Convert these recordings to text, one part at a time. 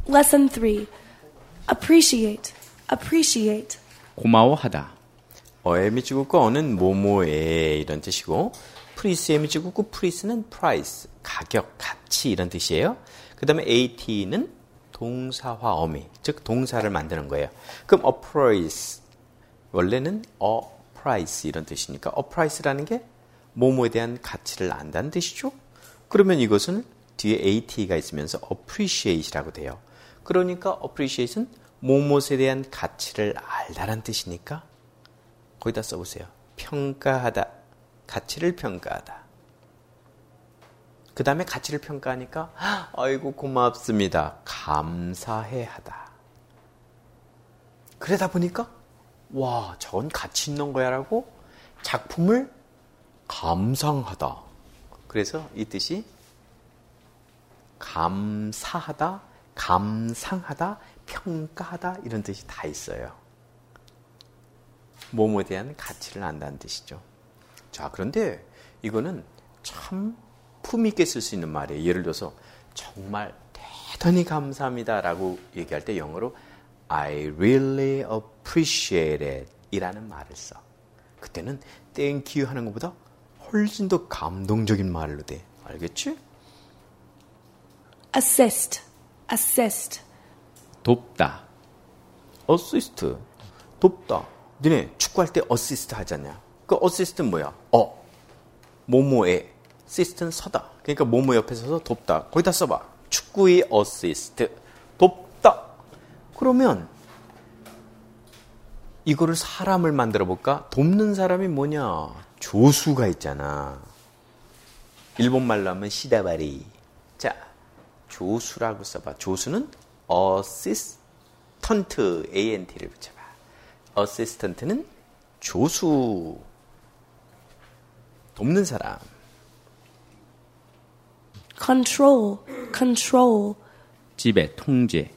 Lesson 3. Appreciate. Appreciate. 고마워하다. 어의 미지국구 어는 뭐뭐에 이런 뜻이고 프리스의 미지국구 프리스는 price, 가격, 가치 이런 뜻이에요. 그 다음에 at는 동사화 어미, 즉 동사를 만드는 거예요. 그럼 appraise, 원래는 a price 이런 뜻이니까 apprice라는 게 뭐뭐에 대한 가치를 안다는 뜻이죠. 그러면 이것은 뒤에 at가 있으면서 appreciate이라고 돼요. 그러니까 appreciate는 뭐뭐에 대한 가치를 알다라는 뜻이니까 거기다 써보세요. 평가하다, 가치를 평가하다. 그 다음에 가치를 평가하니까 아이고 고맙습니다. 감사해 하다. 그러다 보니까 와 저건 가치 있는 거야 라고 작품을 감상하다. 그래서 이 뜻이 감사하다, 감상하다, 평가하다 이런 뜻이 다 있어요. 뭐뭐에 대한 가치를 안다는 뜻이죠. 자, 그런데 이거는 참 품위 있게 쓸 수 있는 말이에요. 예를 들어서 정말 대단히 감사합니다 라고 얘기할 때 영어로 I really appreciate it 이라는 말을 써. 그때는 thank you 하는 것보다 훨씬 더 감동적인 말로 돼. 알겠지? Assist. Assist. 돕다. assist. 돕다. 너네 축구할 때 assist 하잖냐. 그 assist는 뭐야? 뭐뭐에 assist는 서다. 그러니까 뭐뭐 옆에 서서 돕다. 거기다 써봐. 축구의 assist. 돕다. 그러면 이거를 사람을 만들어 볼까? 돕는 사람이 뭐냐? 조수가 있잖아. 일본말로 하면 시다바리. 자, 조수라고 써봐. 조수는 assistant, ant를 붙여봐. assistant는 조수, 돕는 사람. Control. Control. 지배, 통제.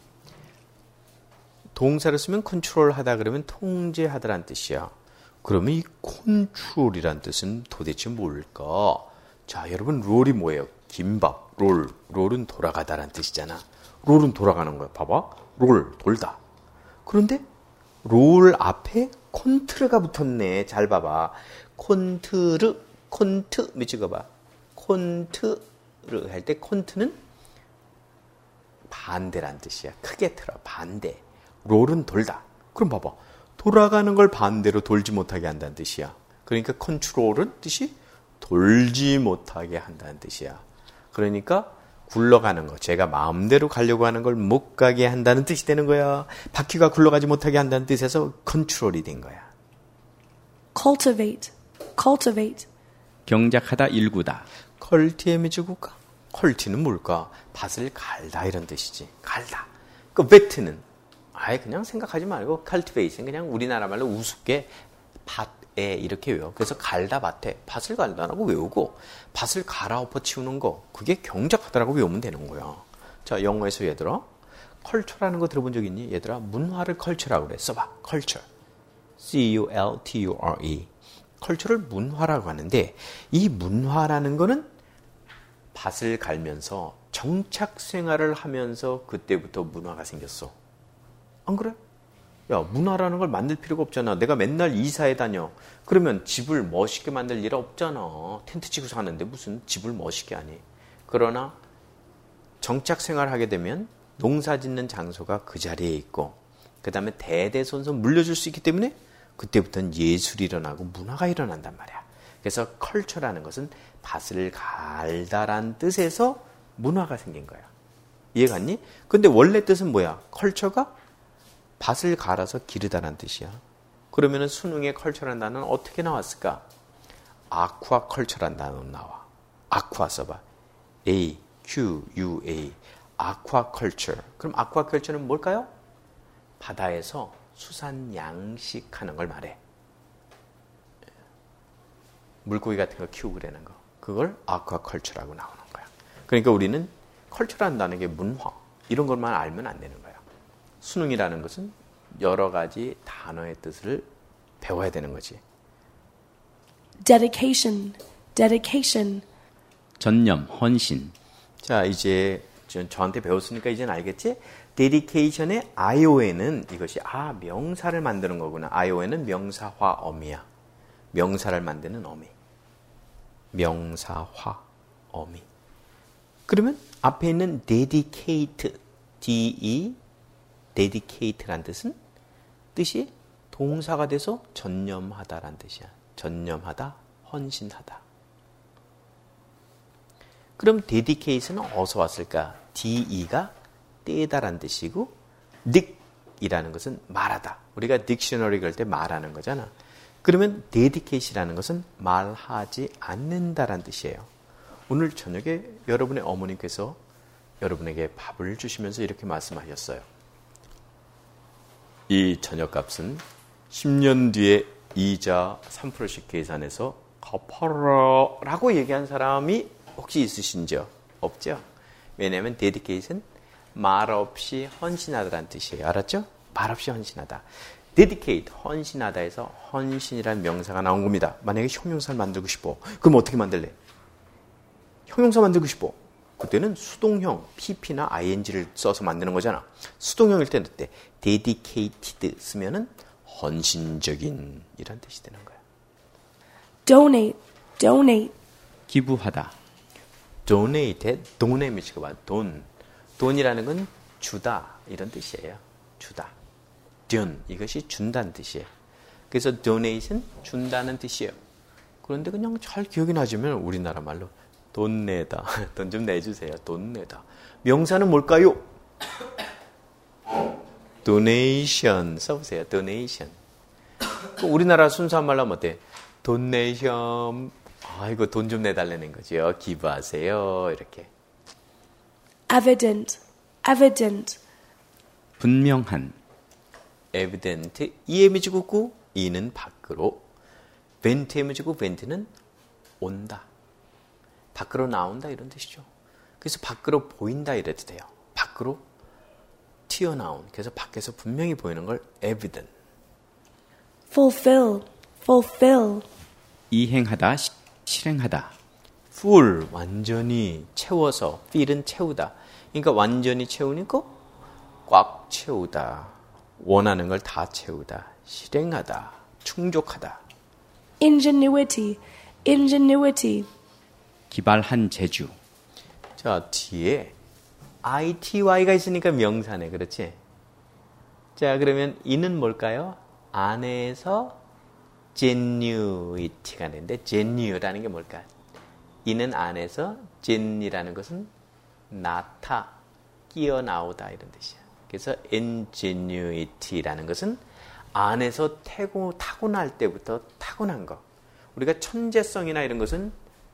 동사를 쓰면 컨트롤하다 그러면 통제하다라는 뜻이야. 그러면 이 컨트롤이란 뜻은 도대체 뭘까? 자, 여러분 롤이 뭐예요? 김밥, 롤. 롤은 돌아가다라는 뜻이잖아. 롤은 돌아가는 거야. 봐봐. 롤, 돌다. 그런데 롤 앞에 콘트르가 붙었네. 잘 봐봐. 콘트 찍어봐. 콘트르 할 때 콘트는 반대란 뜻이야. 크게 틀어. 반대. 롤은 돌다. 그럼 봐봐. 돌아가는 걸 반대로 돌지 못하게 한다는 뜻이야. 그러니까 컨트롤은 뜻이 돌지 못하게 한다는 뜻이야. 그러니까 굴러가는 거, 제가 마음대로 가려고 하는 걸 못 가게 한다는 뜻이 되는 거야. 바퀴가 굴러가지 못하게 한다는 뜻에서 컨트롤이 된 거야. Cultivate. Cultivate. 경작하다, 일구다. 컬티의 미지국가? 컬티는 뭘까? 밭을 갈다 이런 뜻이지. 갈다. 그 베트는 아예 그냥 생각하지 말고 cultivation 그냥 우리나라 말로 우습게 밭에 이렇게 외워. 그래서 갈다 밭에 밭을 갈다라고 외우고 밭을 갈아엎어 치우는 거 그게 경작하다라고 외우면 되는 거야. 자, 영어에서 얘들아 컬처라는 거 들어본 적 있니? 얘들아 문화를 컬처라고 그래. 써봐. 컬처. C-U-L-T-U-R-E. 컬처를 문화라고 하는데 이 문화라는 거는 밭을 갈면서 정착 생활을 하면서 그때부터 문화가 생겼어. 안 그래? 야, 문화라는 걸 만들 필요가 없잖아. 내가 맨날 이사해 다녀. 그러면 집을 멋있게 만들 일 없잖아. 텐트 치고 사는데 무슨 집을 멋있게 하니. 그러나 정착 생활하게 되면 농사 짓는 장소가 그 자리에 있고 그 다음에 대대손손 물려줄 수 있기 때문에 그때부터는 예술이 일어나고 문화가 일어난단 말이야. 그래서 컬처라는 것은 밭을 갈다란 뜻에서 문화가 생긴 거야. 이해갔니? 근데 원래 뜻은 뭐야? 컬처가 밭을 갈아서 기르다란 뜻이야. 그러면은 수능의 컬처라는 단어는 어떻게 나왔을까? 아쿠아컬처라는 단어로 나와. 아쿠아 써봐. A-Q-U-A. 아쿠아컬처. 그럼 아쿠아컬처는 뭘까요? 바다에서 수산 양식하는 걸 말해. 물고기 같은 거 키우고 그러는 거. 그걸 아쿠아컬처라고 나오는 거야. 그러니까 우리는 컬처라는 단어의 문화 이런 것만 알면 안 되는 거야. 수능이라는 것은 여러 가지 단어의 뜻을 배워야 되는 거지. Dedication. Dedication. 전념, 헌신. 자, 이제 저한테 배웠으니까 이제는 알겠지? dedication의 ION은 이것이 명사를 만드는 거구나. ION은 명사화 어미야. 명사를 만드는 어미. 명사화 어미. 그러면 앞에 있는 dedicate, dedicate란 뜻이 동사가 돼서 전념하다란 뜻이야. 전념하다, 헌신하다. 그럼 dedication은 어디서 왔을까? de가 떼다란 뜻이고 dic이라는 것은 말하다. 우리가 딕셔너리 그럴 때 말하는 거잖아. 그러면 dedicate이라는 것은 말하지 않는다란 뜻이에요. 오늘 저녁에 여러분의 어머니께서 여러분에게 밥을 주시면서 이렇게 말씀하셨어요. 이 저녁값은 10년 뒤에 이자 3%씩 계산해서 갚아라 라고 얘기한 사람이 혹시 있으신지요? 없죠? 왜냐하면 dedication 말없이 헌신하다라는 뜻이에요. 알았죠? 말없이 헌신하다. dedicate, 헌신하다에서 헌신이라는 명사가 나온 겁니다. 만약에 형용사를 만들고 싶어. 그럼 어떻게 만들래? 형용사 만들고 싶어. 그때는 수동형, pp나 ing를 써서 만드는 거잖아. 수동형일 때는 어때? dedicated 쓰면은 헌신적인 이란 뜻이 되는 거야. donate, donate, 기부하다. donate의 돈의 미치가 봐. 돈이라는 건 주다 이런 뜻이에요. 주다. don 이것이 준다는 뜻이에요. 그래서 donation 준다는 뜻이에요. 그런데 그냥 잘 기억이 나지면 우리나라 말로 돈 내다. 돈 좀 내주세요. 돈 내다. 명사는 뭘까요? donation 써보세요. donation. 우리나라 순수한 말로 하면 어때? donation. 이거 돈 좀 내달라는 거죠. 기부하세요. 이렇게. evident, evident, 분명한. evident. 이에 미지고 구 이는 밖으로. vent에 미지고 vent는 온다. 밖으로 나온다 이런 뜻이죠. 그래서 밖으로 보인다 이래도 돼요. 밖으로 튀어나온. 그래서 밖에서 분명히 보이는 걸 evident. fulfill, fulfill, 이행하다, 실행하다. full 완전히 채워서 fill은 채우다. 그러니까 완전히 채우니까 꽉 채우다. 원하는 걸 다 채우다. 실행하다. 충족하다. ingenuity, ingenuity, 기발한 재주. 자, 뒤에 ITY가 있으니까 명사네. 그렇지? 자, 그러면 이는 뭘까요? 안에서 genuity가 되는데 genu라는 게 뭘까? 이는 안에서 gen이라는 것은 나타, 끼어 나오다 이런 뜻이야. 그래서 ingenuity라는 것은 안에서 타고날 때부터 타고난 거. 우리가 천재성이나 이런 것은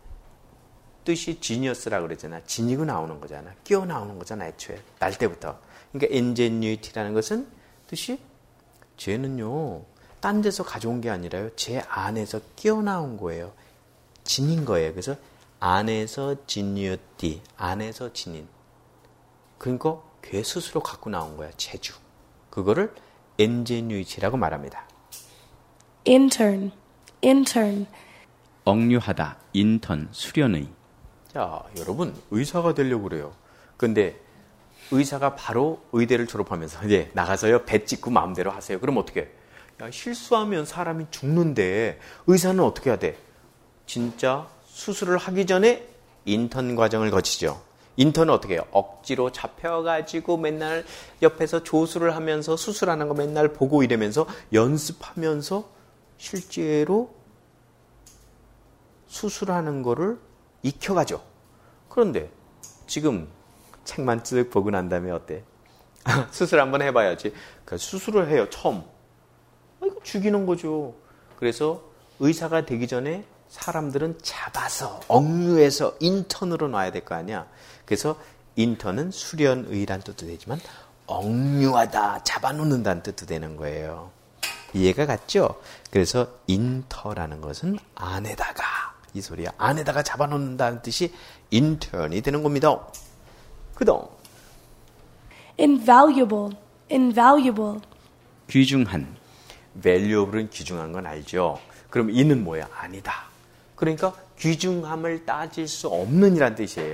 뜻이 genius라고 그러잖아. 지니고 나오는 거잖아. 끼어 나오는 거잖아. 애초에 날 때부터. 그러니까 ingenuity라는 것은 뜻이 쟤는요. 딴 데서 가져온 게 아니라요. 제 안에서 끼어 나온 거예요. 지닌 거예요. 그래서 안에서 genuity, 안에서 지닌. 그러니까 걔 스스로 갖고 나온 거야. 재주. 그거를 ingenuity라고 말합니다. intern, intern, 억류하다, 인턴, 수련의. 자, 여러분 의사가 되려고 그래요. 근데 의사가 바로 의대를 졸업하면서 이제 나가서요. 배 찍고 마음대로 하세요. 그럼 어떻게 해? 야, 실수하면 사람이 죽는데 의사는 어떻게 해야 돼? 진짜 수술을 하기 전에 인턴 과정을 거치죠. 인턴은 어떻게 해요? 억지로 잡혀가지고 맨날 옆에서 조수를 하면서 수술하는 거 맨날 보고 이러면서 연습하면서 실제로 수술하는 거를 익혀가죠. 그런데 지금 책만 쓱 보고 난 다음에 어때? 수술 한번 해봐야지. 그러니까 수술을 해요. 처음. 이거 죽이는 거죠. 그래서 의사가 되기 전에 사람들은 잡아서 억류해서 인턴으로 놔야 될 거 아니야. 그래서 인턴은 수련의란 뜻도 되지만 억류하다, 잡아놓는다는 뜻도 되는 거예요. 이해가 갔죠? 그래서 인터라는 것은 안에다가, 이 소리야. 안에다가 잡아놓는다는 뜻이 intern이 되는 겁니다. 그 다음 invaluable, invaluable, 귀중한. valuable은 귀중한 건 알죠. 그럼 이는 뭐야? 아니다. 그러니까 귀중함을 따질 수 없는 이란 뜻이에요.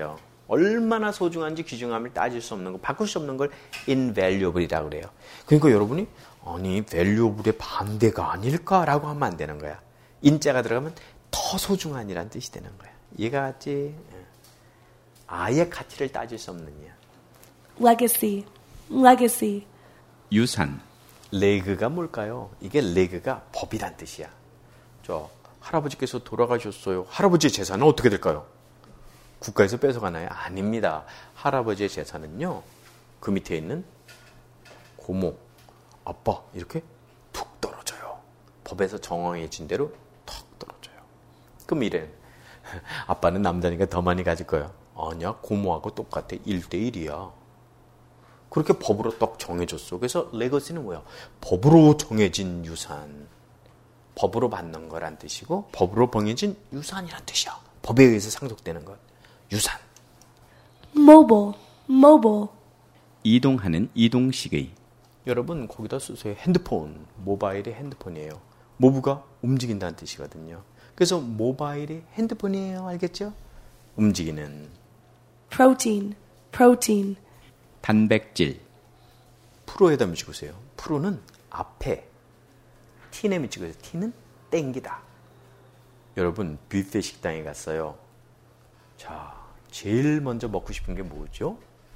얼마나 소중한지 귀중함을 따질 수 없는 거, 바꿀 수 없는 걸 invaluable이라고 그래요. 그러니까 여러분이 아니 valuable의 반대가 아닐까라고 하면 안 되는 거야. 인자가 들어가면 더 소중한이란 뜻이 되는 거야. 이해가 갔지? 아예 가치를 따질 수 없는 이야. legacy, legacy, 유산, 레그가 뭘까요? 이게 레그가 법이란 뜻이야. 저 할아버지께서 돌아가셨어요. 할아버지의 재산은 어떻게 될까요? 국가에서 뺏어가나요? 아닙니다. 할아버지의 재산은요, 그 밑에 있는 고모, 아빠 이렇게 툭 떨어져요. 법에서 정황해진 대로 툭 떨어져요. 그럼 이래. 아빠는 남자니까 더 많이 가질 거예요. 아니야, 고모하고 똑같아. 1대1이야. 그렇게 법으로 딱 정해졌어. 그래서 레거시는 뭐야? 법으로 정해진 유산. 법으로 받는 거란 뜻이고 법으로 정해진 유산이란 뜻이야. 법에 의해서 상속되는 것. 유산. mobile, mobile, 이동하는 이동식의, 여러분 거기다 쓰세요. 핸드폰. 모바일이 핸드폰이에요. 모브가 움직인다는 뜻이거든요. 그래서 모바일이 핸드폰이에요. 알겠죠? 움직이는. protein, protein, 단백질, 프로에다 미치고세요. 프로는 앞에 T에 미치고요. T는 땡기다. 여러분 뷔페 식당에 갔어요. 자, 제일 먼저 먹고 싶은 게 뭐죠?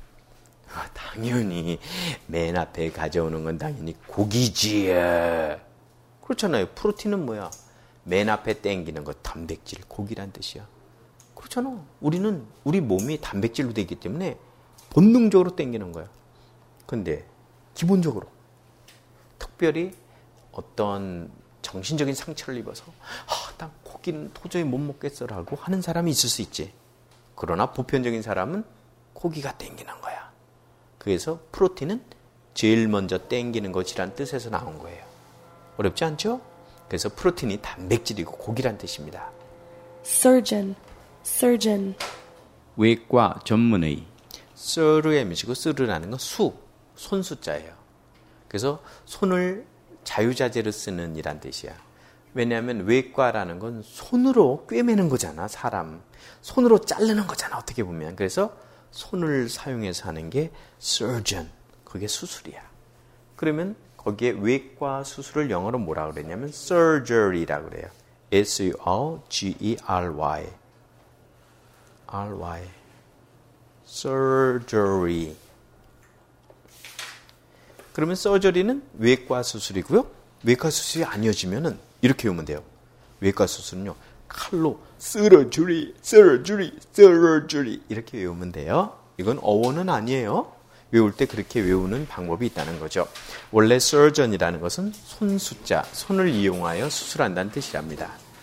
당연히 맨 앞에 가져오는 건 당연히 고기지. 그렇잖아요. 프로틴은 뭐야? 맨 앞에 땡기는 거 단백질, 고기란 뜻이야. 그렇잖아. 우리 몸이 단백질로 되어 있기 때문에 본능적으로 땡기는 거야. 근데 기본적으로 특별히 어떤 정신적인 상처를 입어서 난 고기는 도저히 못 먹겠어라고 하는 사람이 있을 수 있지. 그러나 보편적인 사람은 고기가 땡기는 거야. 그래서 프로틴은 제일 먼저 땡기는 것이란 뜻에서 나온 거예요. 어렵지 않죠? 그래서 프로틴이 단백질이고 고기란 뜻입니다. surgeon, surgeon, 외과 전문의, 쓰르에 미치고 쓰르라는 건 손수자예요. 그래서 손을 자유자재로 쓰는 이란 뜻이야. 왜냐하면 외과라는 건 손으로 꿰매는 거잖아. 사람 손으로 자르는 거잖아. 어떻게 보면. 그래서 손을 사용해서 하는 게 surgeon. 그게 수술이야. 그러면 거기에 외과 수술을 영어로 뭐라고 그랬냐면 surgery라고 그래요. S-U-R-G-E-R-Y R-Y surgery. 그러면 surgery는 외과 수술이고요. 외과 수술이 아니어지면은 이렇게 외우면 돼요. 외과 수술은요. 칼로 surgery 이렇게 외우면 돼요. 이건 어원은 아니에요. 외울 때 그렇게 외우는 방법이 있다는 거죠. 원래 surgeon이라는 것은 손수자, 손을 이용하여 수술한다는 뜻이랍니다.